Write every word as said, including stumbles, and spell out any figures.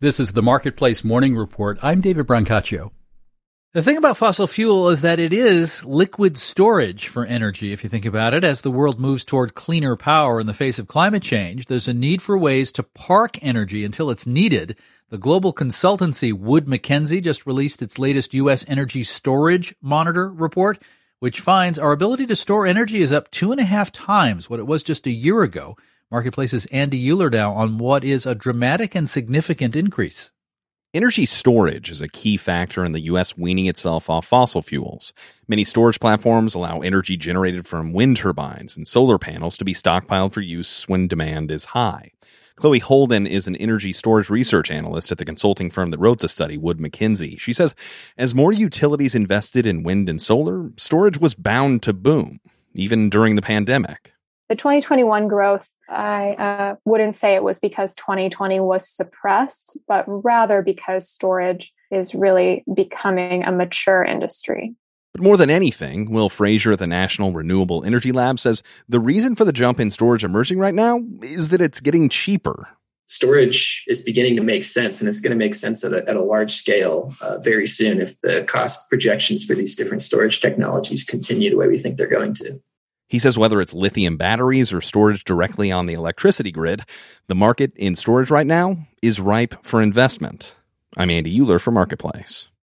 This is the Marketplace Morning Report. I'm David Brancaccio. The thing about fossil fuel is that it is liquid storage for energy, if you think about it. As the world moves toward cleaner power in the face of climate change, there's a need for ways to park energy until it's needed. The global consultancy Wood Mackenzie just released its latest U S Energy Storage Monitor report, which finds our ability to store energy is up two and a half times what it was just a year ago. Marketplace's Andy Euler now on what is a dramatic and significant increase. Energy storage is a key factor in the U S weaning itself off fossil fuels. Many storage platforms allow energy generated from wind turbines and solar panels to be stockpiled for use when demand is high. Chloe Holden is an energy storage research analyst at the consulting firm that wrote the study, Wood Mackenzie. She says, as more utilities invested in wind and solar, storage was bound to boom, even during the pandemic. The twenty twenty-one growth, I uh, wouldn't say it was because twenty twenty was suppressed, but rather because storage is really becoming a mature industry. But more than anything, Will Frazier at the National Renewable Energy Lab says the reason for the jump in storage emerging right now is that it's getting cheaper. Storage is beginning to make sense, and it's going to make sense at a, at a large scale uh, very soon if the cost projections for these different storage technologies continue the way we think they're going to. He says whether it's lithium batteries or storage directly on the electricity grid, the market in storage right now is ripe for investment. I'm Andy Euler for Marketplace.